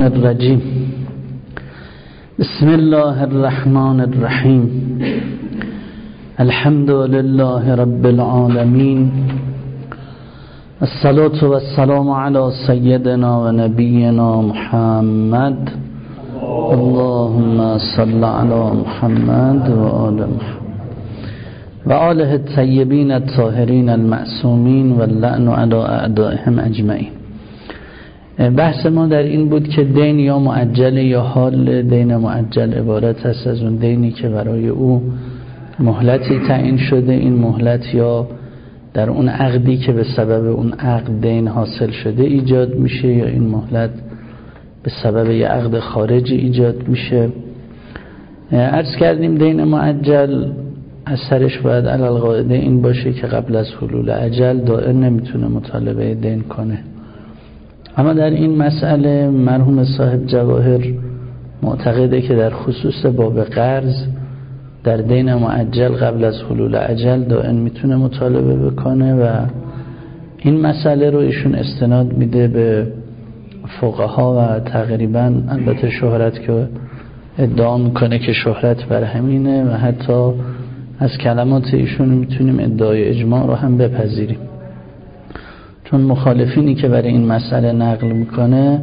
الرجیم. بسم الله الرحمن الرحیم. الحمد لله رب العالمین، الصلاة والسلام علی سیدنا و نبینا محمد. اللهم صل علی محمد و آل محمد و آله الطیبین الطاهرین المعصومین و اللعن علی اعدائهم اجمعین. بحث ما در این بود که دین یا معجل یا حال دین معجل عبارت است از اون دینی که برای او مهلتی تعیین شده، این مهلت یا در اون عقدی که به سبب اون عقد دین حاصل شده ایجاد میشه، یا این مهلت به سبب یه عقد خارجی ایجاد میشه. عرض کردیم دین معجل اثرش باید علی القاعده این باشه که قبل از حلول اجل دائن نمیتونه مطالبه دین کنه. اما در این مسئله مرحوم صاحب جواهر معتقده که در خصوص باب قرض در دین معجل قبل از حلول اجل دائن میتونه مطالبه بکنه و این مسئله رو ایشون استناد میده به فقها و تقریبا البته شهرت که ادعا میکنه که شهرت بر همینه و حتی از کلمات ایشون میتونیم ادعای اجماع رو هم بپذیریم، چون مخالفینی که برای این مسئله نقل میکنه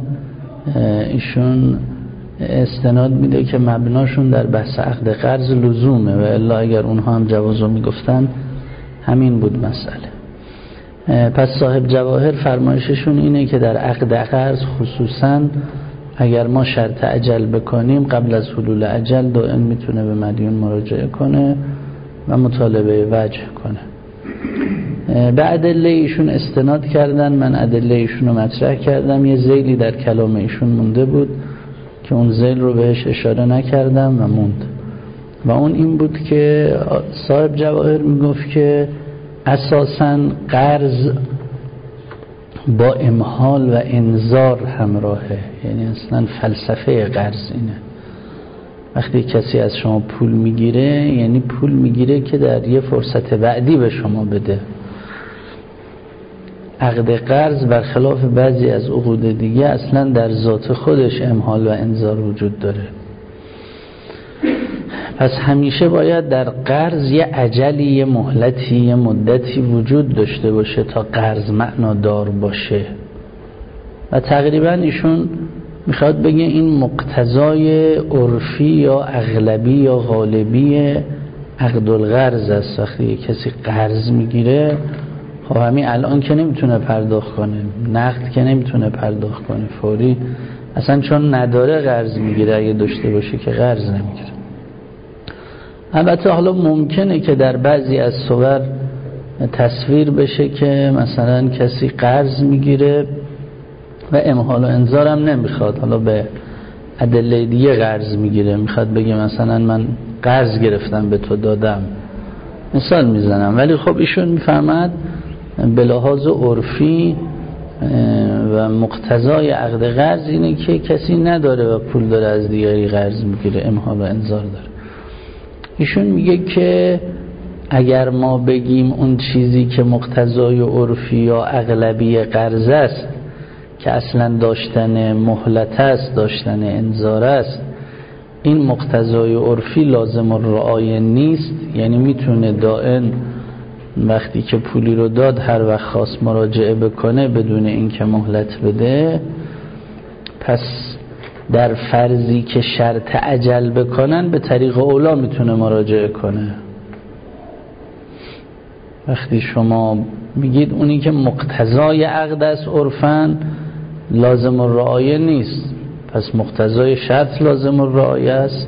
ایشون استناد میده که مبناشون در بحث عقد قرض لزومه و الا اگر اونها هم جوازو میگفتن همین بود مسئله. پس صاحب جواهر فرمایششون اینه که در عقد قرض خصوصا اگر ما شرط اجل بکنیم قبل از حلول اجل دائم میتونه به مدیون مراجعه کنه و مطالبه وجه کنه. به ادله ایشون استناد کردن، من ادله ایشون رو مطرح کردم. یه ذیلی در کلام ایشون مونده بود که اون ذیل رو بهش اشاره نکردم و موند و اون این بود که صاحب جواهر میگفت که اساساً قرض با امهال و انذار همراهه، یعنی اصلا فلسفه قرض اینه. وقتی کسی از شما پول میگیره یعنی پول میگیره که در یه فرصت بعدی به شما بده. عقد قرض برخلاف بعضی از عقود دیگه اصلا در ذات خودش امهال و انذار وجود داره. پس همیشه باید در قرض یه اجلی، یه مهلتی، یه مدتی وجود داشته باشه تا قرض معنادار باشه و تقریبا ایشون میخواد بگه این مقتضای عرفی یا اغلبی یا غالبی عقد القرض است. وقتی کسی قرض میگیره خب همین الان که نمیتونه پرداخت کنه، نقد که نمیتونه پرداخت کنه فوری، اصلا چون نداره قرض میگیره، اگه داشته باشه که قرض نمیگیره. البته حالا ممکنه که در بعضی از صور تصویر بشه که مثلا کسی قرض میگیره و امهال و انذار هم نمیخواد، حالا به ادله دیگه قرض میگیره، میخواد بگه مثلا من قرض گرفتم به تو دادم، مثال میزنم، ولی خب ایشون میفهمد به لحاظ عرفی و مقتضای عقد قرض اینه که کسی نداره و پول داره از دیگری قرض میگیره، امهال و انذار داره. ایشون میگه که اگر ما بگیم اون چیزی که مقتضای عرفی یا اغلبی قرض است که اصلا داشتن مهلت است، داشتن انذار است، این مقتضای عرفی لازم الرعایه نیست، یعنی میتونه دائم وقتی که پولی رو داد هر وقت خواست مراجعه بکنه بدون اینکه مهلت بده، پس در فرضی که شرط اجل بکنن به طریق اولا میتونه مراجعه کنه. وقتی شما میگید اونی که مقتضای عقد است عرفاً لازم الرعایه نیست، پس مقتضای شرط لازم الرعایه است،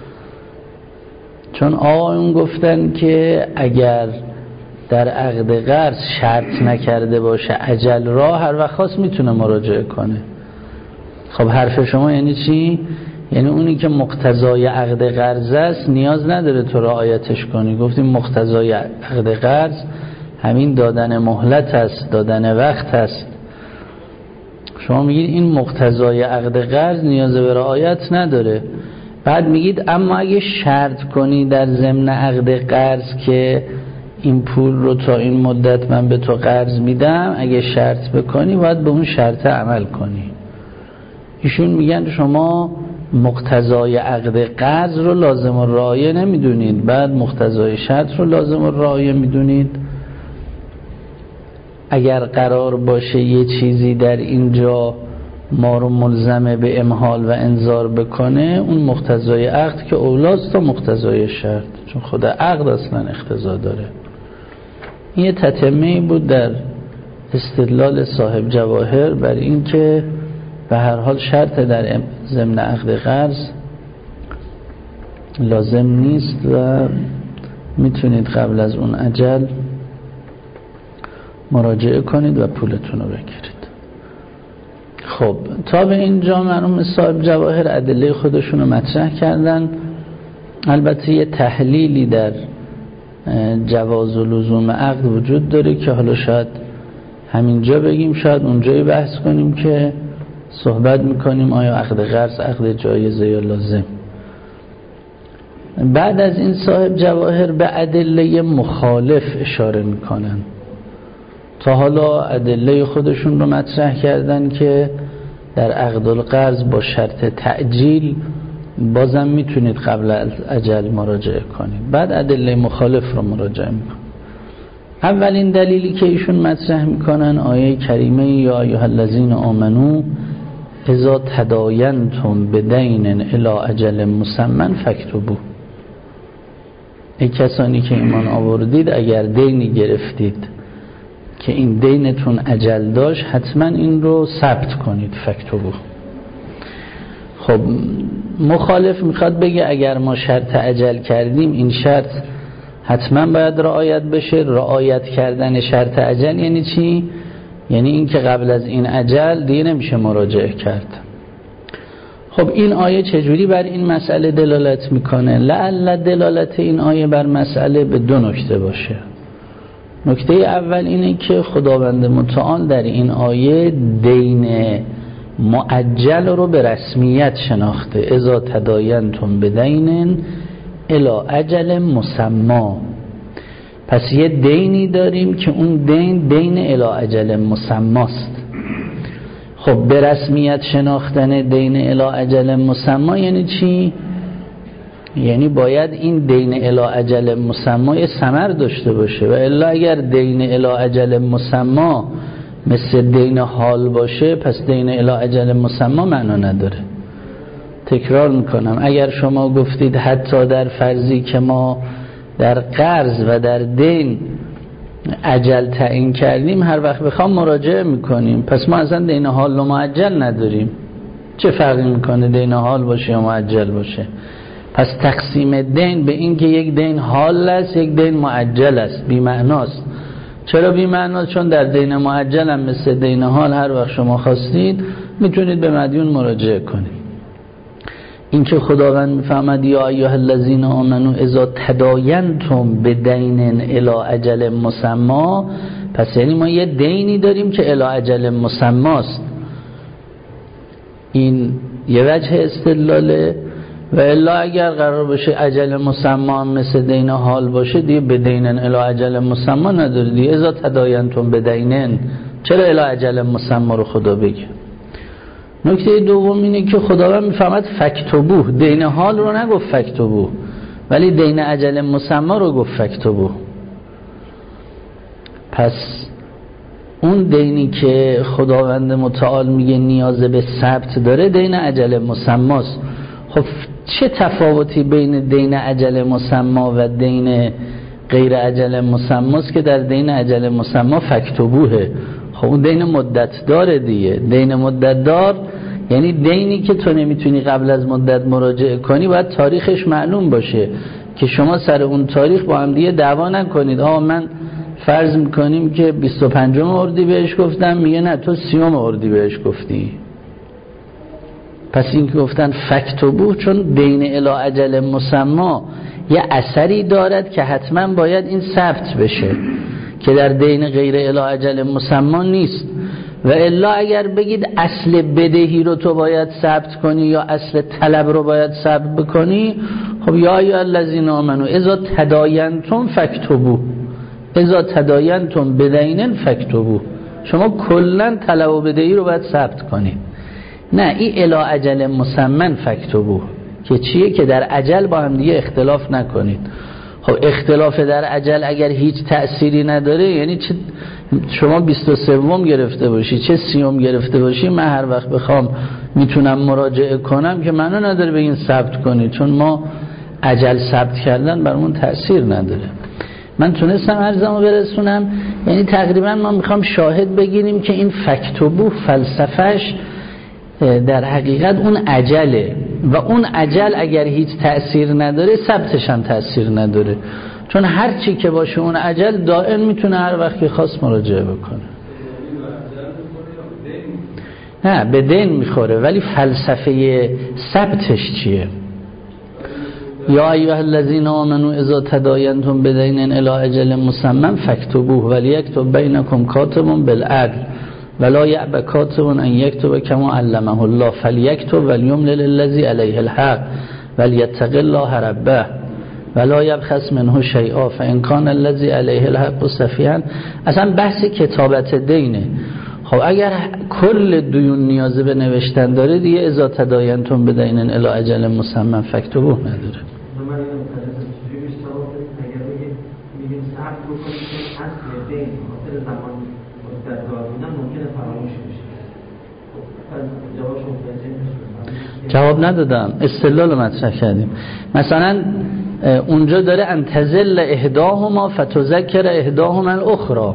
چون آقایون گفتن که اگر در عقد قرض شرط نکرده باشه اجل را هر وقت خواست میتونه مراجعه کنه. خب حرف شما یعنی چی؟ یعنی اونی که مقتضای عقد قرض است نیاز نداره تو رعایتش کنی. گفتیم مقتضای عقد قرض همین دادن مهلت است، دادن وقت است. شما میگید این مقتضای عقد قرض نیاز به رعایت نداره، بعد میگید اما اگه شرط کنی در ضمن عقد قرض که این پول رو تا این مدت من به تو قرض میدم، اگه شرط بکنی باید به اون شرط عمل کنی. ایشون میگن شما مقتضای عقد قرض رو لازم الرعایه نمیدونید، بعد مقتضای شرط رو لازم الرعایه میدونید. اگر قرار باشه یه چیزی در اینجا ما رو ملزمه به امهال و انذار بکنه، اون مقتضای عقد که اولاست تا مقتضای شرط، چون خود عقد اصلا اقتضا داره. این یه تتمه‌ای بود در استدلال صاحب جواهر بر این که به هر حال شرط در ضمن عقد قرض لازم نیست و میتونید قبل از اون اجل مراجعه کنید و پولتون رو بگیرید. خب تا به اینجا مرحوم صاحب جواهر ادله خودشون رو مطرح کردن. البته یه تحلیلی در جواز و لزوم عقد وجود داره که حالا شاید همینجا بگیم، شاید اونجایی بحث کنیم که صحبت میکنیم آیا عقد قرض عقد جایزه یا لازم. بعد از این صاحب جواهر به ادله مخالف اشاره میکنن. تا حالا ادله خودشون رو مطرح کردن که در عقد القرض با شرط تعجیل بازم میتونید قبل از اجل مراجعه کنید. بعد ادله مخالف رو مراجعه میکنید. اولین دلیلی که ایشون مطرح میکنن آیه کریمه یا ایها الذین آمنو اذا تداینتم بدین الی اجل مسمى فاکتبوه. ای کسانی که ایمان آوردید اگر دینی گرفتید که این دینتون اجل داشت حتما این رو ثبت کنید، فاکتبوه. خب مخالف میخواد بگه اگر ما شرط اجل کردیم این شرط حتما باید رعایت بشه. رعایت کردن شرط اجل یعنی چی؟ یعنی این که قبل از این اجل دیگه نمیشه مراجعه کرد. خب این آیه چجوری بر این مسئله دلالت میکنه؟ لعل دلالت این آیه بر مسئله به دو نکته باشه. نکته اول اینه که خداوند متعال در این آیه دین معجل رو به رسمیت شناخته. اذا تداینتم بدین الی اجل مسمى. پس یه دینی داریم که اون دین الی اجل مسمى است. خب به رسمیت شناختن دین الی اجل مسمى یعنی چی؟ یعنی باید این دین الی اجل مسمى ثمر داشته باشه، و الا اگر دین الی اجل مسمى مثل دین حال باشه پس دین الی اجل مسمى معنا نداره. تکرار میکنم، اگر شما گفتید حتی در فرضی که ما در قرض و در دین اجل تعیین کردیم هر وقت بخوام مراجعه میکنیم، پس ما اصلا دین حال و معجل نداریم. چه فرقی میکنه دین حال باشه یا معجل باشه؟ پس تقسیم دین به این که یک دین حال است یک دین معجل است بی معناست. چرا بی معناست؟ چون در دین معجل هم مثل دین حال هر وقت شما خواستید میتونید به مدیون مراجعه کنید. این که خداوند میفهمد یا ایها الذین آمنو اذا تداینتم بدین الی اجل مسمى، پس یعنی ما یه دینی داریم که الی اجل مسمى است. این یه وجه استدلاله. و الا اگر قرار باشه اجل مسمى مثل دین حال باشه دیگه بدینن الی اجل مسمى نداره دیگه. اذا تداینتم بدینن چرا الی اجل مسمى رو خدا بگه؟ نکته دوم اینه که خداوند میفهمد فاکتبوه. دین حال رو نگفت فاکتبوه، ولی دین اجل مسمى رو گفت فاکتبوه. پس اون دینی که خداوند متعال میگه نیاز به ثبت داره دین اجل مسمى است. خب چه تفاوتی بین دین اجل مسمى و دین غیر اجل مسمى است که در دین اجل مسمى فاکتبوه؟ خب اون دین مدت داره دیگه. دین مدت دار یعنی دینی که تو نمیتونی قبل از مدت مراجعه کنی، باید تاریخش معلوم باشه که شما سر اون تاریخ با هم دیگه دعوا نکنید. من فرض میکنیم که 25 اردیبهشت گفتم، میگه نه تو 30 اردیبهشت گفتی. پس این که گفتن فاکتبوه چون دین الی اجل مسمى یه اثری دارد که حتما باید این ثبت بشه که در دین غیر الی اجل مسمى نیست. و الا اگر بگید اصل بدهی رو تو باید ثبت کنی یا اصل طلب رو باید ثبت بکنی، خب یا ایها الذین آمنو اذا تداینتم فاکتبوه، اذا تداینتم بدین فاکتبوه. شما کلا طلب و بدهی رو باید ثبت کنید. نه، این الی اجل مسمى فاکتبوه که چیه؟ که در اجل با هم دیگه اختلاف نکنید. خب اختلاف در اجل اگر هیچ تأثیری نداره، یعنی چه شما 23 گرفته باشی چه 30 گرفته باشی، من هر وقت بخوام میتونم مراجعه کنم که منو نداره بگین ثبت کنید، چون ما اجل ثبت کردن برامون تأثیر نداره. من تونستم عرضمو برسونم. یعنی تقریبا ما میخوام شاهد بگیریم که این فکتبو فلسفهش در حقیقت اون عجله و اون عجل اگر هیچ تأثیر نداره ثبتش هم تأثیر نداره، چون هر چی که باشه اون عجل دائم میتونه هر وقت که خواست مراجعه بکنه. نه به دین میخوره، ولی فلسفه ثبتش چیه؟ یا ایها الذین آمنوا اذا تداینتم بدین الی اجل مسمى فاکتبوه ولیکتب بینکم کاتب بالعدل ولا یأبى کاتب ان یکتب کما علمه الله فلیکتب ولیملل الذی علیه الحق ولیتق الله ربه ولا یبخس منه شیئا فان کان الذی علیه الحق سفیها. اصلا بحث کتابت دینه. خب اگر کل دیون نیاز به نوشتن داره دیگه اذا تداینتم بدین الی اجل مسمى فاکتبوه نداره. جواب ندادم، استدلال مطرح کردیم. مثلا اونجا داره انتزل احداهما فتذکر احداهما الاخرى،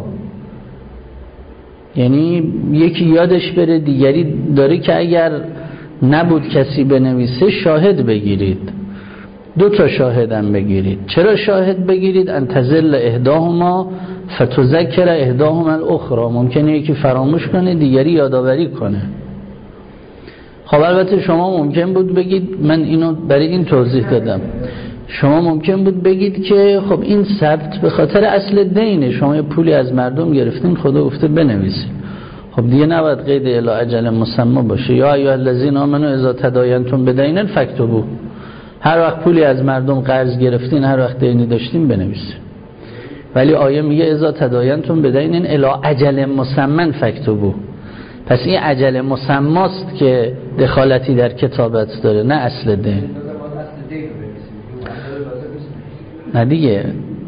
یعنی یکی یادش بره دیگری داره که اگر نبود کسی بنویسه شاهد بگیرید، 2 شاهدم بگیرید. چرا شاهد بگیرید؟ انتزل احداهما فتذکر احداهما الاخرى، ممکنه یکی فراموش کنه دیگری یادآوری کنه. خب البته شما ممکن بود بگید، من اینو برای این توضیح دادم، شما ممکن بود بگید که خب این ثبت به خاطر اصل دینه، شما یه پولی از مردم گرفتین خدا گفته بنویسید، خب دیگه نباید قید الی اجل مسمى باشه. یا ایها الذین آمنوا اذا تداینتم بدین فاکتبوه، هر وقت پولی از مردم قرض گرفتین، هر وقت دینی داشتین بنویسید. ولی آیه میگه اذا تداینتم بدین الی اجل مسمى فاکتبوه، پس این اجل مسماست که دخالتی در کتابت داره، نه اصل دین. نه دیگه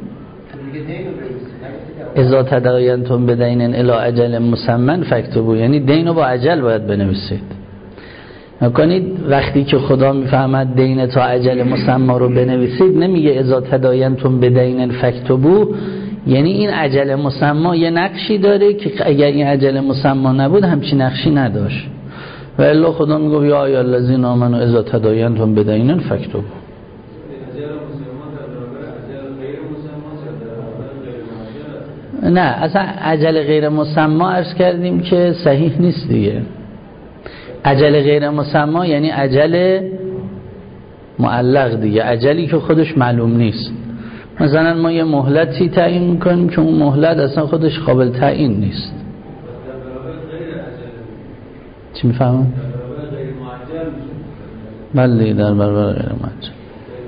اذا تداینتم بدین الی اجل مسمى فاکتبوه یعنی دینو با اجل باید بنویسید. نکنید وقتی که خدا میفهمد دین تا اجل مسمى رو بنویسید نمیگه اذا تداینتم بدین فاکتبوه، یعنی این اجل مسمى یه نقشی داره که اگر این اجل مسمى نبود همچین نقشی نداشت. و الا خدا میگه یا ایها الذین آمنوا اذا تداینتم بدین فاکتبوه. نه اصلا اجل غیر مسمى عرض کردیم که صحیح نیست دیگه. اجل غیر مسمى یعنی اجل معلق دیگه، اجلی که خودش معلوم نیست. مثلا ما یه مهلتی تعیین میکنیم که اون مهلت اصلا خودش قابل تعیین نیست. چی میفهمم؟ بله در برابر غیر معجل.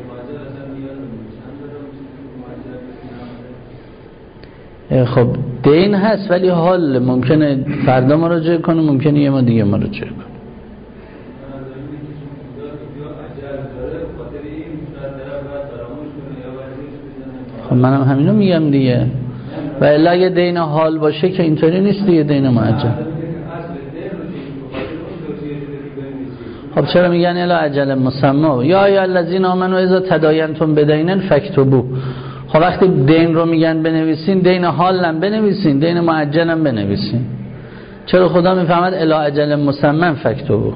خب دین هست ولی حال ممکنه فردا مراجعه کنه، ممکنه یه ما دیگه مراجعه کنه. خب منم همینو میگم دیگه. و الا اگه دین حال باشه که اینطوری نیست دیگه، دین معجل. خب چرا میگن الا اجل مسمى؟ یا ایها الذین آمنوا اذا تداینتم بدین فاکتبوه. خب وقتی دین رو میگن بنویسین، دین حال هم بنویسین، دین معجل هم بنویسین. چرا خدا میفهمد الی اجل مسمى فاکتبوه؟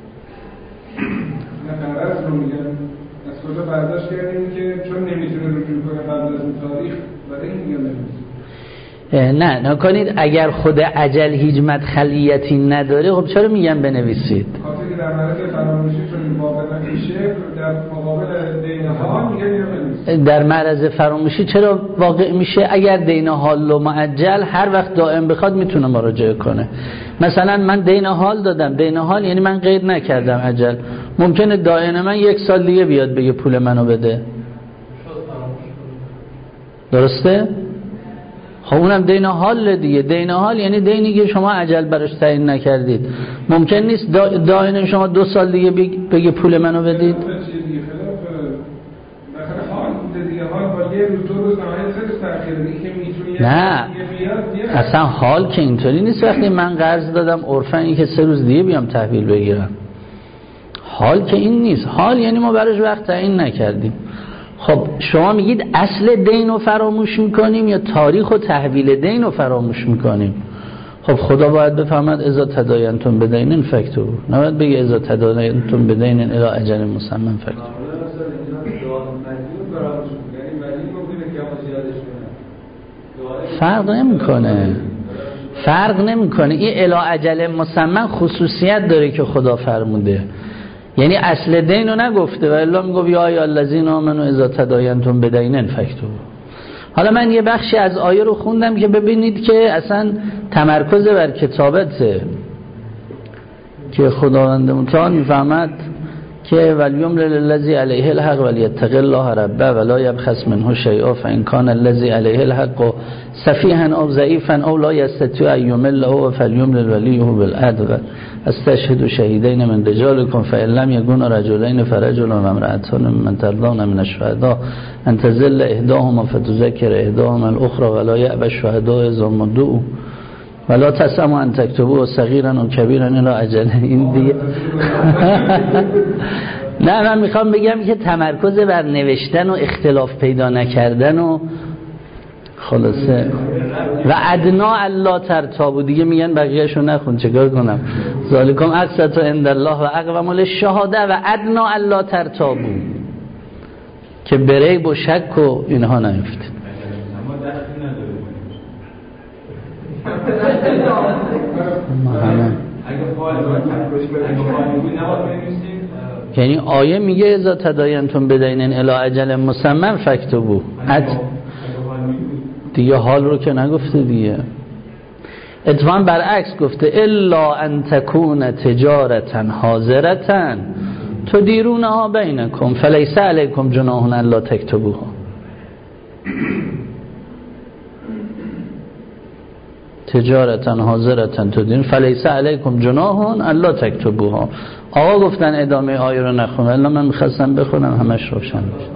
نقرض رو میگن از کجا برداشت کردیم که چون نمیتونه رجوع کنه قبل از تاریخ برای این میگن بنویسین. نه نکنید اگر خود اجل هیچ مدخلیتی نداره خب چرا میگن بنویسید؟ خاطر که در معرض فراموشی چون واقع نمیشه در مقابل دین حال میگن بنویسید. در معرض فراموشی چرا واقع میشه؟ اگر دین حال و معجل هر وقت دائم بخواد میتونه مراجعه کنه. مثلا من دین حال دادم، دین حال یعنی من قید نکردم اجل، ممکنه دائن من 1 سال دیگه بیاد بگه پول منو بده. درسته؟ خب اونم دین حال دیگه. دین حال یعنی دینی که شما اجل براش تعیین نکردید. ممکن نیست دائن شما 2 سال دیگه بگه پول منو بدید. نه اصلا حال که اینطوری نیست. وقتی من قرض دادم عرفاً این که 3 روز دیگه بیام تحویل بگیرم. حال که این نیست. حال یعنی ما براش وقت تعیین نکردیم. خب شما میگید اصل دین رو فراموش میکنیم یا تاریخ و تحویل دین رو فراموش میکنیم؟ خب خدا باید بفهمد اذا تداینتم بدین فاکتبوه، نباید بگه اذا تداینتم بدین الی اجل مسمى فاکتبوه. فرق نمیکنه. این الی اجل مسمى خصوصیت داره که خدا فرموده، یعنی اصل دین رو نگفته و الا میگه یا ای الذین آمنوا اذا تداینتم بدین فاکتبوه. حالا من یه بخشی از آیه رو خوندم که ببینید که اصلا تمرکز بر کتابته که خداوند متعال میفهمد که ولیملل الذی علیه الحق ولیتق الله ربه ولا یبخس منه شیئا فان کان الذی علیه الحق سفیها او ضعیفا او لا یستطیع ان یمله فلیملل ولیه بالعدل استشهدوا شهیدین من رجالکم فان لم یکونا رجلین فرجل و امرأتان ممن ترضون من الشهداء ان تضل احداهما فتذکر احداهما الاخرى ولا یأبی الشهداء اذا ما دعوا ولا تسموا ان تكتبوا صغیرا و کبیرا الی اجل. این دیگه نه من میخوام بگم که تمرکز بر نوشتن و اختلاف پیدا نکردن و خلاصه و ادنا الله ترتابوا دیگه میگن بقیه‌شو نخون چیکار کنم ذالکم اقسط عند الله و اقوم للشهاده و ادنا الله ترتابوا که بریب و شک و اینها نیفتید. یعنی آیه میگه اذا تداینتم بدین الی اجل مسمى فاکتبوه. دیگه حال رو که نگفته دیگه. اتفاقا برعکس گفته الا ان تکون تجارتا حاضرتا تدیرونها بینکم فلیس علیکم جناح الا تکتبوها. تجارتا حاضرتا تدین فلیس علیکم جناح الا تکتبوها. آقا گفتن ادامه آیه رو نخونه، الا من میخواستم بخونم همش روشن بشه.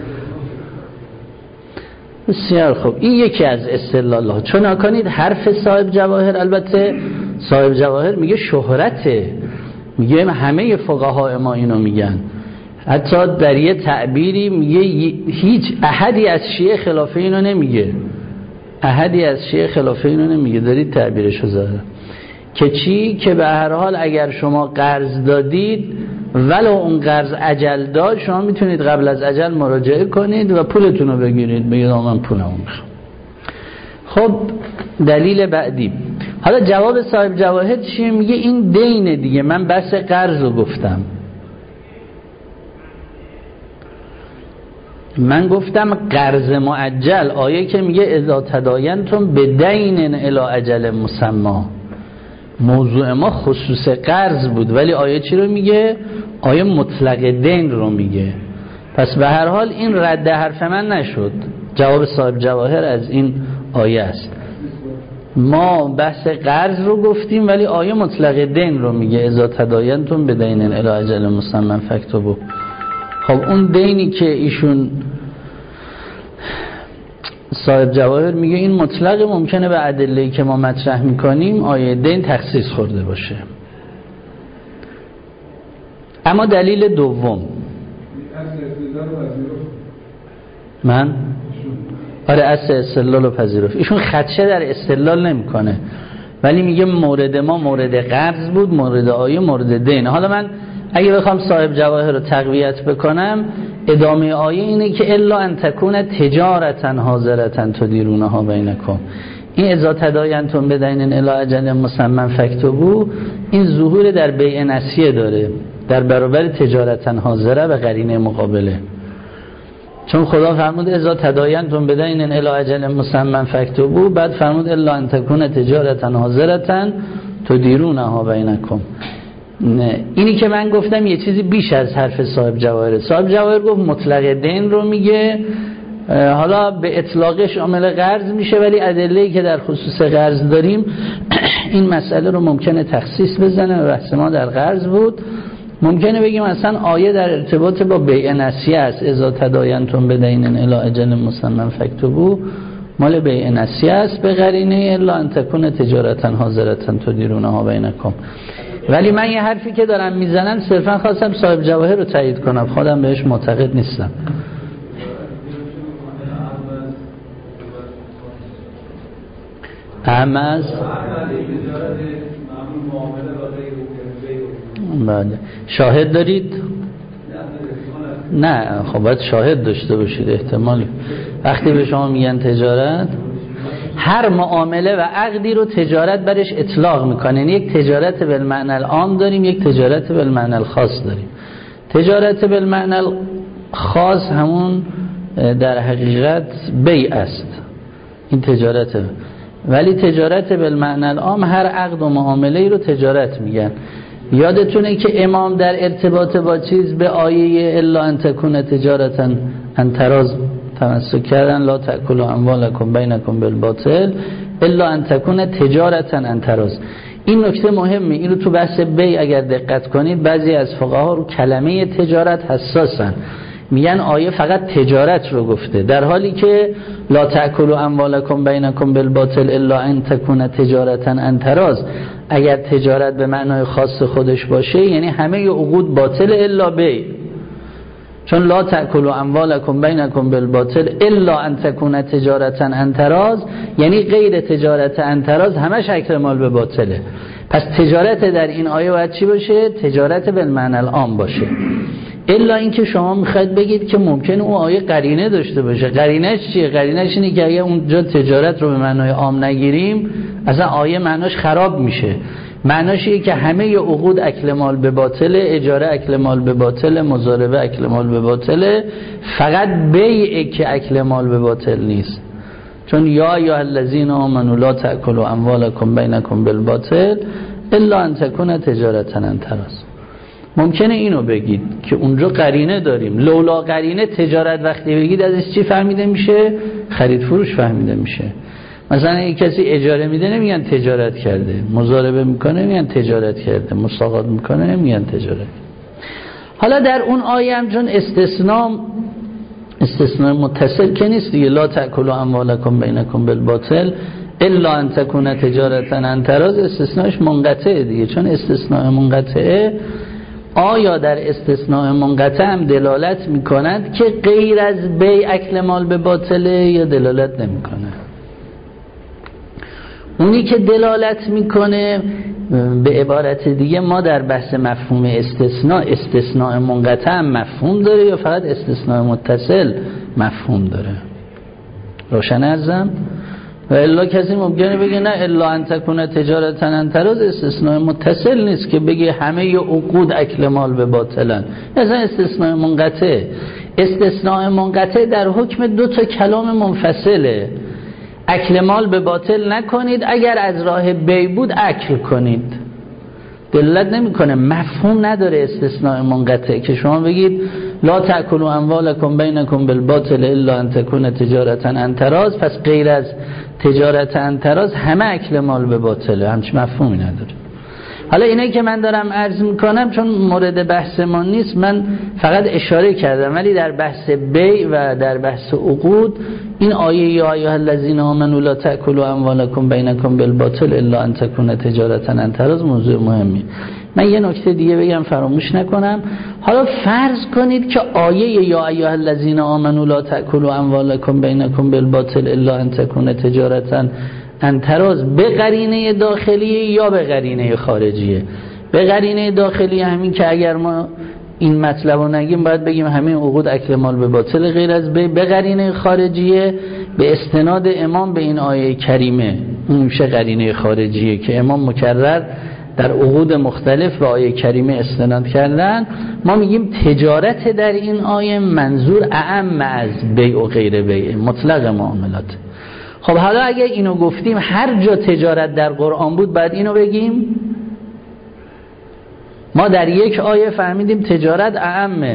بسیار خوب. این یکی از استدلال‌ها. چون نکنید حرف صاحب جواهر، البته صاحب جواهر میگه شهرته، میگه همه فقها ما اینو میگن، حتی در یه تعبیری میگه هیچ احدی از شیعه خلاف اینو نمیگه، احدی از شیعه خلاف اینو نمیگه. دارید تعبیرشو زده که چی؟ که به هر حال اگر شما قرض دادید ولو اون قرض اجل داشت شما میتونید قبل از اجل مراجعه کنید و پولتون رو بگیرید، بگید من پولمو میخوام. خب دلیل بعدی. حالا جواب صاحب جواهر چیه؟ میگه این دینه دیگه، من بس قرض رو گفتم. من گفتم قرض معجل، آیه که میگه اذا تداینتم بدین الی اجل مسمى، موضوع ما خصوص قرض بود، ولی آیه چی رو میگه؟ آیه مطلق دین رو میگه. پس به هر حال این رد حرف من نشد. جواب صاحب جواهر از این آیه است. ما بحث قرض رو گفتیم ولی آیه مطلق دین رو میگه اذا تداینتم بدین الی اجل مسمى فاکتبوه. خب اون دینی که ایشون صاحب جواهر میگه این مطلق ممکنه به ادله‌ای که ما مطرح میکنیم آیه دین تخصیص خورده باشه. اما دلیل دوم من اصل استدلال رو پذیرفت. ایشون خدشه در استدلال نمیکنه ولی میگه مورد ما مورد قرض بود، مورد آیه مورد دین. حالا من اگه بخوام صاحب جواهر رو تقویت بکنم، ادامه آیه اینه که الا ان تکون تجارتا حاضرتا تدیرونها بینکم. این اذا تداینتم بدین الی اجل مسمى فاکتبوه این ظهور در بیع نسیه داره در برابر تجارتا حاضره و قرینه مقابله. چون خدا فرمود اذا تداینتم بدین الی اجل مسمى فاکتبوه، بعد فرمود الا ان تکون تجارتا حاضرتا تدیرونها بینکم. اینی که من گفتم یه چیزی بیش از حرف صاحب جواهر. صاحب جواهر گفت مطلق دین رو میگه حالا به اطلاق شامل قرض میشه، ولی ادله‌ای که در خصوص قرض داریم این مسئله رو ممکنه تخصیص بزنه و بحث ما در قرض بود. ممکنه بگیم اصلا آیه در ارتباط با بیع نسیه است، اذا تداینتم بدین الی اجل مسمى فاکتبوه، مال بیع نسیه است به قرینه الا ان تکون تجارتا حاضرة تدیرونها بینکم. ولی من یه حرفی که دارم میزنم صرفا خواستم صاحب جواهر رو تایید کنم، خودم بهش معتقد نیستم. احمد بله شاهد دارید؟ نه خب باید شاهد داشته باشید. احتمالی وقتی به شما میگن تجارت، هر معامله و عقدی رو تجارت برش اطلاق میکنه. یعنی یک تجارت بالمعنی العام داریم، یک تجارت بالمعنی الخاص داریم. تجارت بالمعنی الخاص همون در حقیقت بیع است، این تجارته. ولی تجارت بالمعنی العام هر عقد و معامله رو تجارت میگن. یادتونه که امام در ارتباط با چیز به آیه الا ان تکون تجارتا ان تراض تمسک کردن، لا تأکلوا اموالکم بینکم بالباطل الا ان تکون تجارتا ان تراض. این نکته مهمه، این رو تو بحث بیع اگر دقت کنید بعضی از فقها رو کلمه تجارت حساسن، میگن آیه فقط تجارت رو گفته، در حالی که لا تأکلوا اموالکم بینکم بالباطل الا ان تکون تجارتا ان تراض اگر تجارت به معنای خاص خودش باشه یعنی همه عقود باطل الا بیع. چون لا تأکلوا اموالکم بینکم بالباطل الا ان تکون تجارتا ان تراض یعنی غیر تجارت ان تراض همش اکل مال به باطله. پس تجارت در این آیه باید چی باشه؟ تجارت بالمعنی العام باشه. الا اینکه شما میخواید بگید که ممکنه اون آیه قرینه داشته باشه. قرینش چیه؟ قرینش اینه که اگه اونجا تجارت رو به معنای عام نگیریم اصلا آیه معناش خراب میشه. معناش اینه که همه عقود اکل مال به باطله، اجاره اکل مال به باطله، مضاربه اکل مال به باطله، فقط بیع که اکل مال به باطل نیست. چون یا ایها الذین آمنوا لا تأکلوا اموالکم بینکم بالباطل الا ان تکون تجارتا عن تراض. ممکنه اینو بگید که اونجا قرینه داریم، لولا قرینه تجارت وقتی بگید ازش چی فهمیده میشه؟ خرید فروش فهمیده میشه. مثلا یک کسی اجاره میده نمیگن تجارت کرده، مضاربه میکنه نمیگن تجارت کرده، مساقات میکنه نمیگن تجارت. حالا در اون آیه هم چون استثناء متصل که نیست دیگه، لا تأکلوا اموالکم بینکم بالباطل الا ان تکون تجارتا عن تراض، استثناءش منقطعه دیگه. چون استثناء منقطعه، آیا در استثناء منقطع هم دلالت میکند که غیر از بیع اکل مال به باطله یا دلالت نمیکنه؟ اونی که دلالت میکنه به عبارت دیگه ما در بحث مفهوم استثناء منقطع هم مفهوم داره یا فقط استثناء متصل مفهوم داره؟ روشن ازم؟ و الا کسی ممکنه بگه نه الا ان تکون تجارتا عن تراض استثناء متصل نیست که بگه همه عقود اکل مال به باطلن، مثلا استثناء منقطع. استثناء منقطع در حکم دو تا کلام منفصله. اکل مال به باطل نکنید، اگر از راه بیع بود اکل کنید. دلالت نمیکنه، مفهوم نداره استثناء منقطع که شما بگید لا تأکلوا اموالکم بینکم بالباطل الا ان تکون تجارتا عن تراض، پس غیر از تجارت عن تراض همه اکل مال به باطله. همچین مفهومی نداره. حالا اینایی که من دارم عرض میکنم چون مورد بحث ما نیست، من فقط اشاره کردم، ولی در بحث بیع و در بحث عقود این آیه یا ایها الذین آمنوا لا تأکلوا اموالکم بینکم بالباطل الا ان تکون تجارتا عن تراض موضوع مهمی. من یه نکته دیگه بگم فراموش نکنم. حالا فرض کنید که آیه یا ایها الذین آمنوا لا تأکلوا اموالکم بینکم بالباطل الا ان تکون تجارتا عن تراض به قرینه داخلیه یا به قرینه خارجیه. به قرینه داخلیه همین که اگر ما این مطلب رو نگیم باید بگیم همه عقود اکل مال به باطل غیر از به قرینه خارجیه به استناد امام به این آیه کریمه. اون میشه قرینه خارجیه که امام مکرر در عقود مختلف به آیه کریمه استناد کردن. ما میگیم تجارت در این آیه منظور اعم از بیع و غیر بیع، مطلق معاملات. خب حالا اگه اینو گفتیم هر جا تجارت در قرآن بود بعد اینو بگیم؟ ما در یک آیه فهمیدیم تجارت اعمه،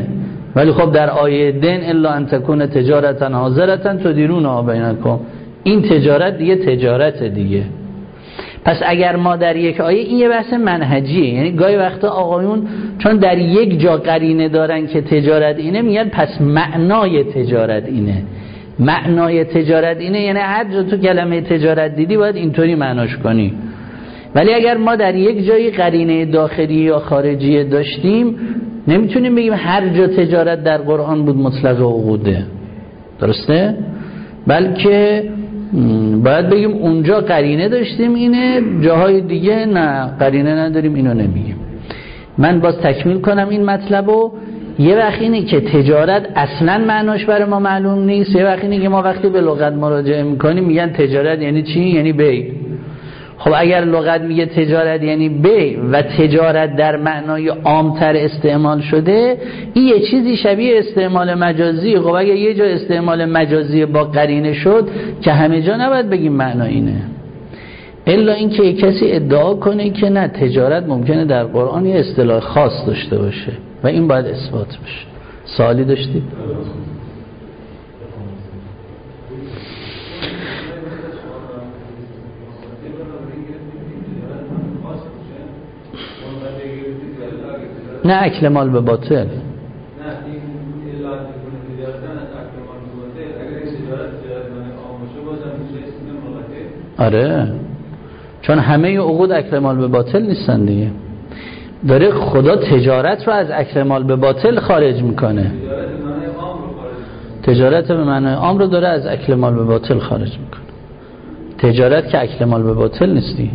ولی خب در آیه دین الا ان تکون تجارتا حاضرتا تدیرونها بینکم، این تجارت دیگه تجارت دیگه. پس اگر ما در یک آیه، این یه بحث منهجیه، یعنی گاهی وقتا آقایون چون در یک جا قرینه دارن که تجارت اینه، میگن پس معنای تجارت اینه. معنای تجارت اینه یعنی هر جا تو کلمه تجارت دیدی باید اینطوری معناش کنی. ولی اگر ما در یک جایی قرینه داخلی یا خارجی داشتیم، نمیتونیم بگیم هر جا تجارت در قرآن بود مطلق عقوده، درسته؟ بلکه باید بگیم اونجا قرینه داشتیم اینه، جاهای دیگه نه قرینه نداریم، اینو نمیگیم. من باز تکمیل کنم این مطلبو. یه وقت اینه که تجارت اصلا معناش برای ما معلوم نیست، یه وقت اینه که ما وقتی به لغت مراجعه میکنیم میگن تجارت یعنی چی؟ یعنی بیع. خب اگر لغت میگه تجارت یعنی بیع و تجارت در معنای عامتر استعمال شده، این یه چیزی شبیه استعمال مجازی. خب اگر یه جا استعمال مجازی با قرینه شد که همه جا نباید بگیم معنا اینه، الا اینکه کسی ادعا کنه که نه تجارت ممکنه در قرآن یه اصطلاح خاص داشته باشه و این باید اثبات بشه. سوالی داشتید؟ نه اکل مال به باطل. آره چون همه عقود اکل مال به باطل نیستن دیگه. داره خدا تجارت رو از اکل مال به باطل خارج میکنه. تجارت به معنای عام رو داره از اکل مال به باطل خارج میکنه. تجارت که اکل مال به باطل نیست دیگه.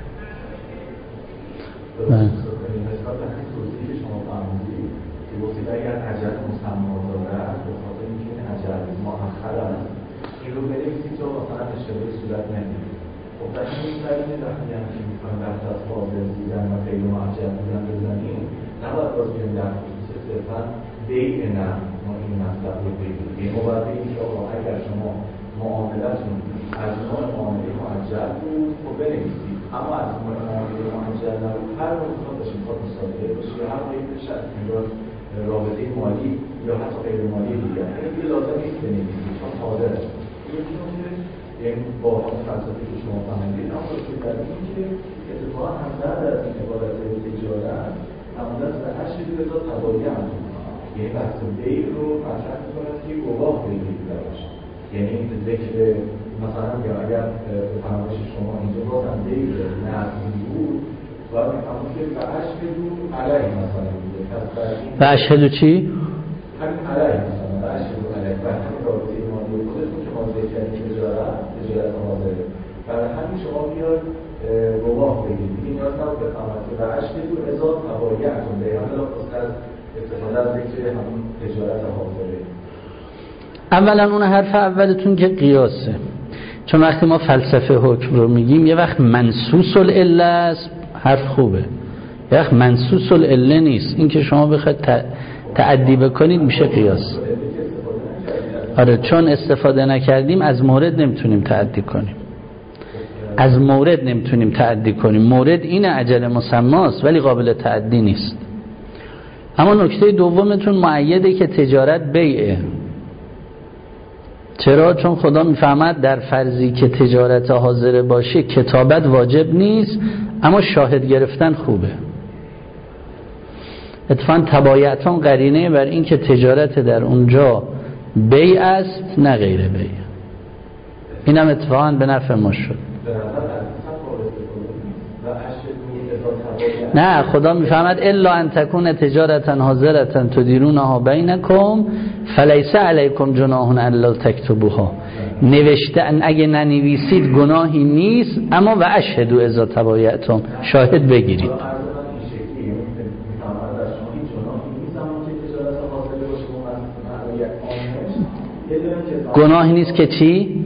نباید باز بیم در خصوص صرفا بیع نه ما این مطلب رو بگیریم. ما باید بگیم که اگر شما معاملتون از نوع معامله معجل بود خب بنویسید، اما از نوع معامله معجل نبود، هر نوع میخواد باشه، میخواد مصادره باشه یا هر نوعی بشه از انگار رابطه مالی یا حتی غیر مالی دیگر، این دیگه لازم نیست بنویسید چون حاضر است. یکی نوعه یعنی با فلسفی که شما فهمیدید، اما در این که اتفاقا هم بعد از این عبارت تجارت عمدت و هشت دوزا تبایی هم یعنی بحث بیع رو مطرح می‌کند که گواه بگیرید داشت، یعنی ذکر مثلا اگر فرمایش شما اینجا باز هم بیع نفی بود باید می‌فهمون که به اشهد علیه مثلا بوده. به اشهد چی؟ همین علیه مثلا به اشهد علیه و همین رابطه مالی خودتون که ما ذکر کردیم تجارت حاضره، برای همین شما بیاد گواه بگیرید. دیگه نیاز نبود بفهمد که به اشهد ازا تبایعتون دیگه بلا خواست از استفاده از ذکر همون تجارت حاضره. اولا اون حرف اولتون که قیاسه، چون وقتی ما فلسفه حکم رو میگیم یه وقت منصوص العله است، حرف خوبه، یه وقت منصوص العله نیست. این که شما بخواید تعدی بکنید میشه قیاس. آره چون استفاده نکردیم از مورد نمیتونیم تعدی کنیم، از مورد نمیتونیم تعدی کنیم. مورد این اجل مسماست ولی قابل تعدی نیست. اما نکته دومتون مؤیده که تجارت بیعه. چرا؟ چون خدا میفهمد در فرضی که تجارت حاضره باشه کتابت واجب نیست، اما شاهد گرفتن خوبه. اتفاقاً تبایعتون قرینه بر این که تجارت در اونجا بیع است نه غیر بیع. اینم اتفاقاً به نفع ما شد. نه خدا میفهمد الا ان تکون تجارتا حاضرتا تدیرونها بینکم فلیس علیکم جناح الا تکتبوها. نوشتن اگه ننویسید گناهی نیست، اما و اشهدوا اذا تبایعتم، شاهد بگیرید. گناهی نیست که چی؟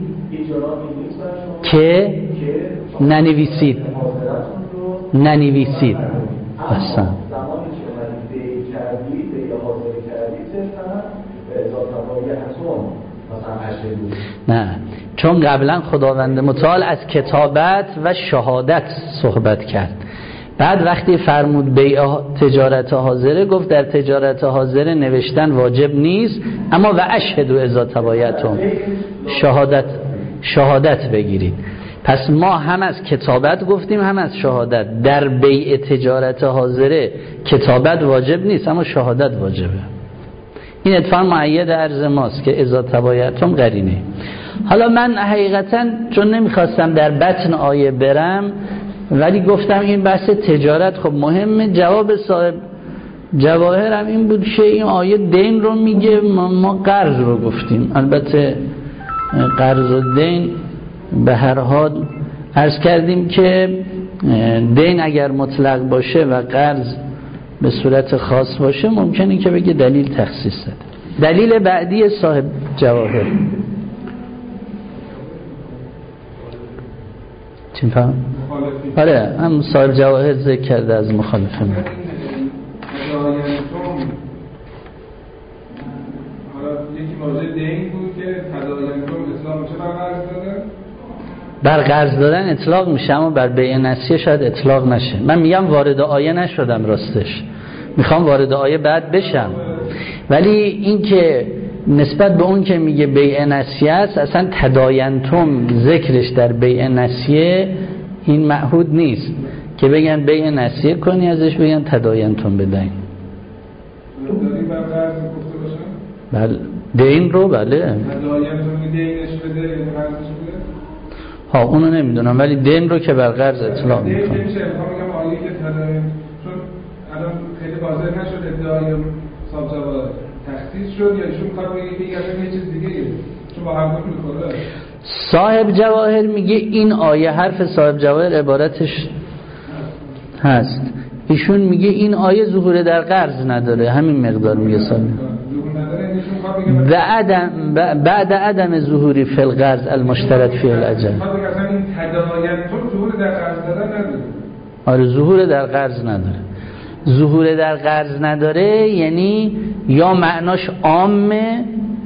که ننویسید. ننویسید اصلا زمانی که اومدید بیع کردید یا حاضر کردید صرفا به اضافه تبایعتون مثلا اشهدوا. نه چون قبلا خداوند متعال از کتابت و شهادت صحبت کرد بعد وقتی فرمود بیع تجارت حاضره، گفت در تجارت حاضره نوشتن واجب نیست، اما و اشهدوا اذا تبایعتم، شهادت بگیرید. پس ما هم از کتابت گفتیم هم از شهادت. در بیع تجارت حاضره کتابت واجب نیست اما شهادت واجبه. این اتفاق معید عرض ماست که اذا تبایعتم قرینه. حالا من حقیقتا چون نمیخواستم در بطن آیه برم، ولی گفتم این بحث تجارت خب مهمه. جواب صاحب جواهر هم این بود که این آیه دین رو میگه، ما قرض رو گفتیم. البته قرض و دین به هر حال عرض کردیم که دین اگر مطلق باشه و قرض به صورت خاص باشه ممکنه که بگه دلیل تخصیص داده. دلیل بعدی صاحب جواهر چی فهم؟ آره هم صاحب جواهر ذکر کرده از مخالفه من. یکی موضوع دین بود که تداینتم اسلام میشه بر قرض دادن؟ بر قرض دادن اطلاق میشه اما بر بیع نسیه شاید اطلاق نشه. من میگم وارد آیه نشدم، راستش میخوام وارد آیه بعد بشم، ولی این که نسبت به اون که میگه بیع نسیه است، اصلا تداینتم ذکرش در بیع نسیه این معهود نیست که بگن بیع نسیه کنی ازش بگن تداینتم بدین. داری بر قرض گفته باشن؟ بله دین رو بله تداینتم دینش بده یا قرضش بده؟ ها اونو نمیدونم، ولی دین رو که بر قرض اطلاق میکنه. دین میشه میگم آیه که تداین، چون الان خیلی واضح نشد ادعای صاحب جواهر تخصیص شد یا ایشون میخواد بگه که یه چیز دیگه چون با هر دو میخوره. صاحب جواهر میگه این آیه، حرف صاحب جواهر عبارتش هست، ایشون میگه این آیه ظهور در قرض نداره، همین مقدار میگه صاحب. بعد عدم ظهوری فی القرض المشترط فی الاجل. اصلا این تداینتم ظهور در قرض دادن نداره. آره ظهور در قرض نداره. ظهور در قرض نداره یعنی یا معناش عامه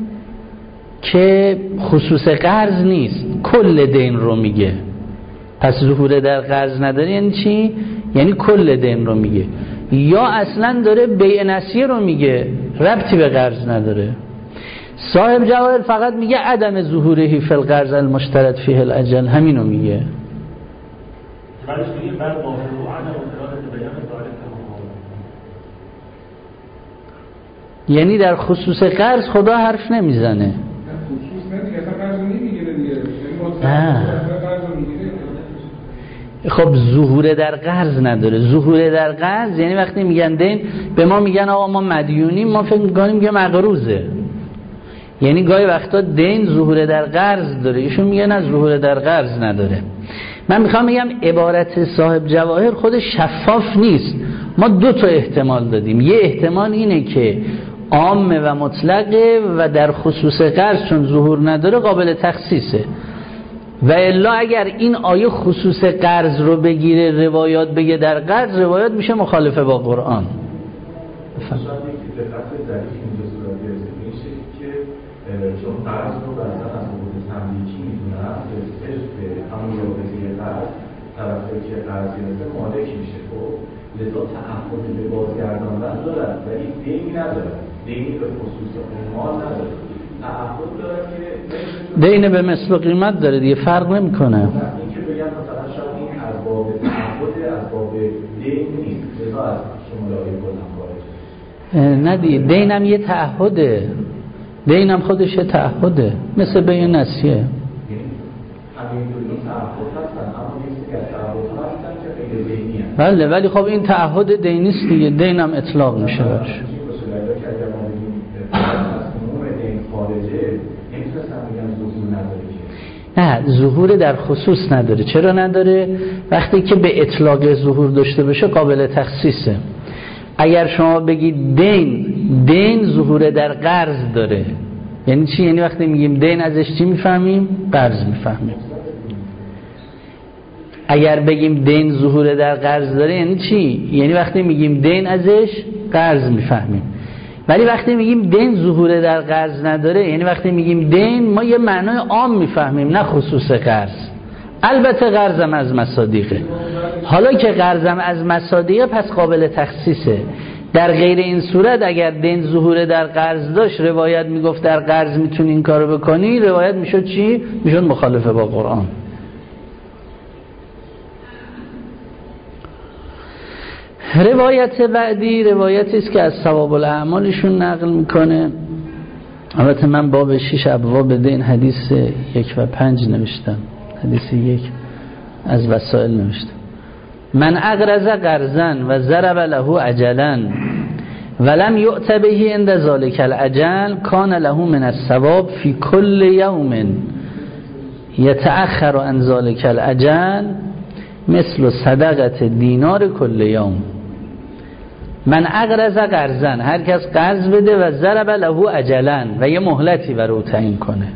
که خصوص قرض نیست، کل دین رو میگه. پس ظهور در قرض نداره یعنی چی؟ یعنی کل دین رو میگه. یا اصلا داره بیع نسیه رو میگه، ربطی به قرض نداره. صاحب جواهر فقط میگه عدم ظهوره فی القرض المشترط فیه الاجل، همینو میگه. یعنی در خصوص قرض خدا حرف نمیزنه. خب ظهور در قرض نداره. ظهور در قرض یعنی وقتی میگن دین، به ما میگن آقا ما مدیونیم، ما فکر میکنیم که مقروضه. یعنی گاهی وقتا دین ظهور در قرض داره، ایشون میگن از ظهور در قرض نداره. من میخوام بگم عبارت صاحب جواهر خود شفاف نیست. ما دو تا احتمال دادیم. یه احتمال اینه که عامه و مطلقه و در خصوص قرض چون ظهور نداره قابل تخصیصه، و الا اگر این آیه خصوص قرض رو بگیره روایات بگه در قرض، روایات میشه مخالفه با قرآن. چون قرض رو بسن از حقوق تملیکی میدونن به همون رابطه قرض طرفی که قرض گرفته مالک میشه، خب لذا تعهد به بازگرداندن دارن ولی دینی ندارن، دینی به خصوص مال نداره، تعهد دارن که دین به مثل و قیمت داره دیگه، فرق نمیکنه. این که بگم مثلا شاید این از باب تعهد از باب دین نیست، لذا از شمولای کلن خارج نه دیگه دینم یه تعهده، دینم خودش یه تعهده مثل بیع نسیه. همین دو تعهد هستن اما نیست که تعهد هستن که غیر دینی هستن. بله ولی خب این تعهد دینیست دیگه، دینم اطلاق میشه برش. نه ظهور در خصوص نداره. چرا نداره؟ وقتی که به اطلاق ظهور داشته باشه قابل تخصیصه. اگر شما بگید دین ظهور در قرض داره یعنی چی؟ یعنی وقتی میگیم دین ازش چی میفهمیم؟ قرض میفهمیم. اگر بگیم دین ظهور در قرض داره یعنی چی؟ یعنی وقتی میگیم دین ازش قرض میفهمیم. ولی وقتی میگیم دین ظهور در قرض نداره یعنی وقتی میگیم دین ما یه معنای عام میفهمیم نه خصوص قرض. البته قرضم از مصادیقه. حالا که قرضم از مصادیقه پس قابل تخصیصه. در غیر این صورت اگر دین ظهور در قرض داشت، روایت میگفت در قرض میتونی این کارو بکنی، روایت میشد چی؟ میشد مخالفه با قرآن. روایت بعدی روایتی است که از ثواب الاعمالشون نقل میکنه. البته من باب 6 ابواب دین حدیث 1 و 5 نوشتم، حدیث 1 از وسائل نوشتم. من اقرض قرضا و ضرب له اجلا ولم یؤت به عند ذلک الاجل کان له من الثواب فی کل یوم یتأخر عن ذلک الاجل مثل صدقه دینار کل یوم. من اقرض قرضا، هر کس قرض بده و ضرب له اجلا و یه مهلتی برای تعیین کنه،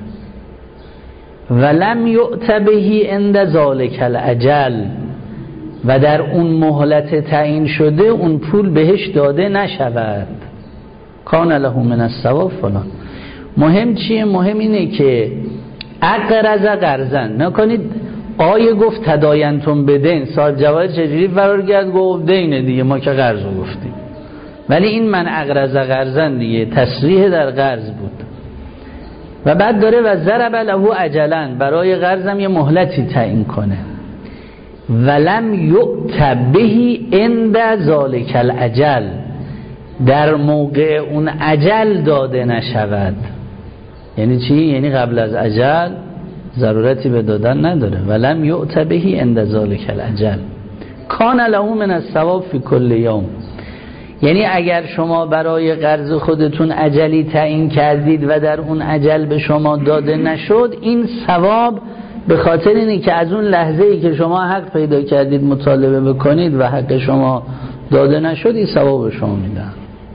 ولم یؤت به عند ذلک الاجل و در اون مهلت تعیین شده اون پول بهش داده نشود، کان له من الثواب فلان. مهم چیه؟ مهم اینه که اقرض قرضا نکنید. آیه گفت تداینتم بدین، صاحب جواهر چجوری فرار کرد گفت دینه دیگه، ما که قرض رو گفتیم. ولی این من اقرض قرضا دیگه تصریح در قرض بود. و بعد داره و ضرب له اجلا، برای قرضم یه مهلتی تعیین کنه. ولم یؤت به عند ذلک الاجل، در موقع اون اجل داده نشود. یعنی چی؟ یعنی قبل از اجل ضرورتی به دادن نداره. ولم یؤت به عند ذلک الاجل کان له من الثواب فی کل یوم. یعنی اگر شما برای قرض خودتون اجلی تعیین کردید و در اون اجل به شما داده نشد، این ثواب به خاطر اینه که از اون لحظه‌ای که شما حق پیدا کردید مطالبه بکنید و حق شما داده نشد، این ثواب به شما میدن.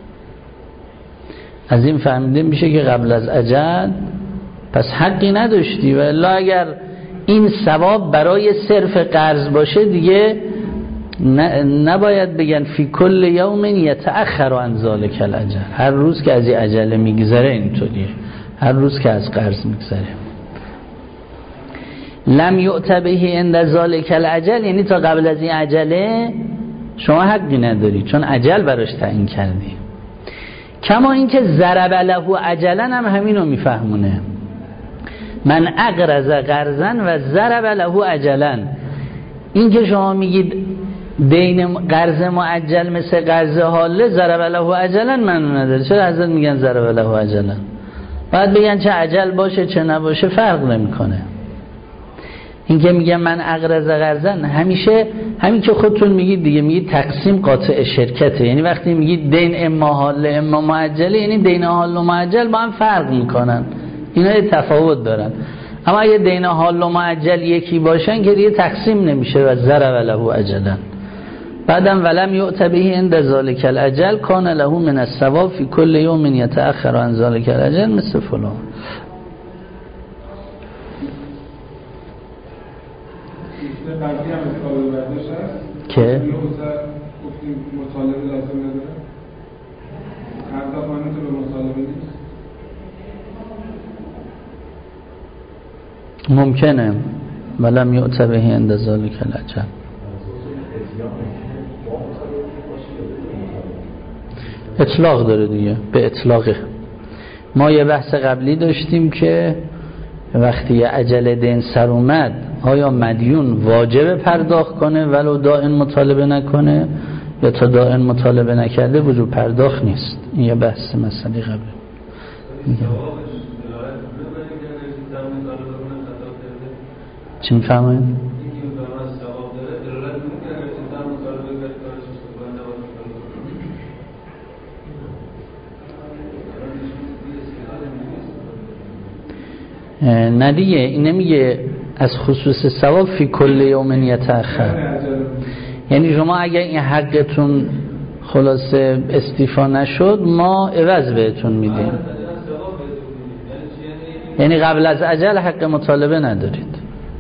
از این فهمیده میشه که قبل از اجل پس حقی نداشتی. و الا اگر این ثواب برای صرف قرض باشه دیگه نباید بگن فی کل یوم یتأخر عن ذلک الاجل، هر روز که از این اجل میگذره اینطوریه، هر روز که از قرض میگذره. لم یؤت به عند ذلک الاجل یعنی تا قبل از این اجله شما حقی نداری، چون اجل براش تعیین کردی. کما اینکه ضرب له اجلا هم همینو میفهمونه. من اقرض قرضا و ضرب له اجلا، این که شما میگید دین قرض معجل مثل قرض حاله، ضرب له اجلا من نداره. چرا حضرت میگن ضرب له اجلا؟ باید بگن چه اجل باشه چه نباشه فرق نمیکنه. این که میگن من اقرض قرضا، همیشه همین که خودتون میگید دیگه، میگید تقسیم قاطع شرکته. یعنی وقتی میگید دین اما حاله اما معجله، یعنی دین حال و معجل با هم فرق میکنن، اینا یه تفاوت دارن. اما اگه دین حال و معجل یکی باشن که دیگه تقسیم نمیشه و ضرب له اجلا. بعدم ولم یؤت به عند ذلک الاجل کان له من الثواب فی کل یوم یتأخر عن ذلک الاجل مثل فلان. قبلی هم از قابل برداشت هست که گفتیم مطالبه لازم نداره، هر دفعه تو به مطالبه نیست. ممکنه ولم یؤت به عند ذلک الاجل. اطلاق داره دیگه، به اطلاقه. ما یه بحث قبلی داشتیم که وقتی یه اجل دین سر اومد آیا مدیون واجب پرداخت کنه ولو دائن مطالبه نکنه، یا تا دائن مطالبه نکرده وجوب پرداخت نیست. این یه بحث مسئله قبلی میگم. چی میفهمید؟ نه دیگه، این نمیگه از خصوص ثواب فی کل یوم یتأخر. یعنی شما اگر این حقتون خلاصه استیفا نشد ما عوض بهتون میدیم، یعنی قبل از اجل حق مطالبه ندارید.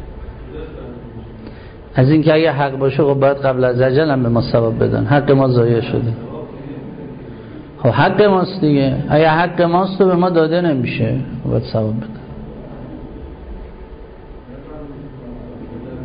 از این که اگه حق باشه خب باید قبل از اجل هم به ما ثواب بدن، حق ما ضایع شده. خب حق ماست دیگه، اگه حق ماست و به ما داده نمیشه باید ثواب بدن.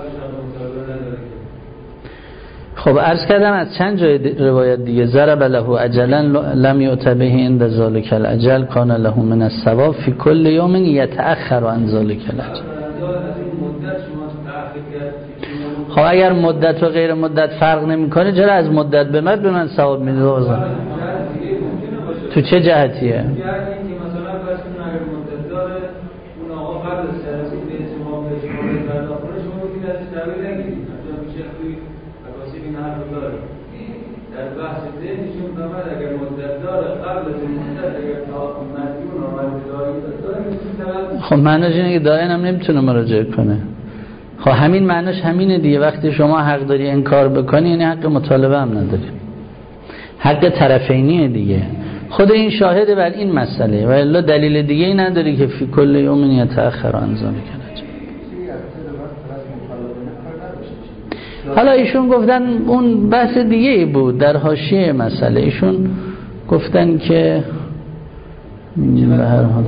خب عرض کردم از چند جای روایت دیگه ضرب له اجلا لم یؤت به عند ذلک الاجل کان له من الثواب فی کل یوم یتأخر عن ذلک الاجل. خب اگر مدت و غیر مدت فرق نمیکنه چرا از مدت به من ثواب میده؟ تو چه جهتیه؟ در بحث ذهنشون نمید اگر مدت داره قبل از مدت اگر تعاقب مدیون آمد داری خب معنیش اینه که دائن هم نمیتونه مراجعه کنه. خب همین معنیش همینه دیگه. وقتی شما حق داری انکار بکنی یعنی حق مطالبه هم نداری، حق طرفینیه دیگه. خود این شاهده بر این مسئله و الا دلیل دیگه ای نداری که فی کل یوم یتأخر عن ذلک. حالا ایشون گفتن اون بحث دیگه ای بود در حاشیه مسئله. ایشون گفتن که به هر حال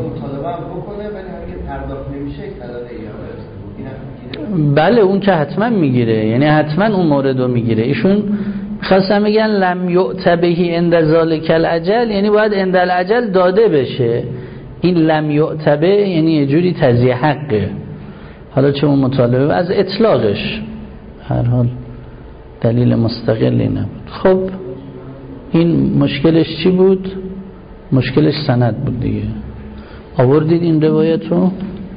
بله اون که حتما میگیره، یعنی حتما اون مورد رو میگیره. ایشون خواستم میگن لم یؤت به عند ذلک الاجل، یعنی باید عند الاجل داده بشه. این لم یؤت به یعنی یه جوری تضییع حقه. حالا چه اون مطالبه از اطلاقش هر حال دلیل مستقلی نبود. خب این مشکلش چی بود؟ مشکلش سند بود دیگه. آوردید این روایت رو؟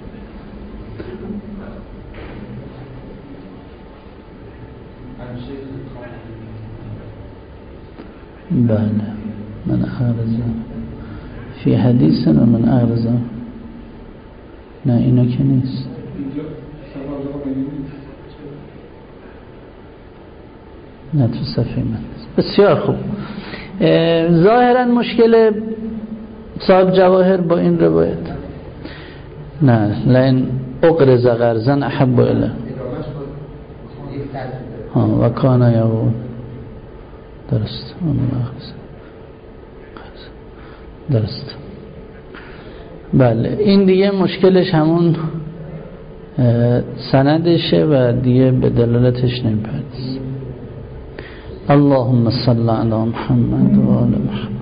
بله من اغرزه فی حدیث من اغرزه. نه اینا که نیست. نه تو صفحه من. بسیار خوب. ظاهرا مشکل صاحب جواهر با این روایت نه لئن اقرض قرضا احب الیه و کان یقول درست درست. بله این دیگه مشکلش همون سندشه و دیگه به دلالتش نمیپردازیم. اللهم صل علی محمد و آل محمد.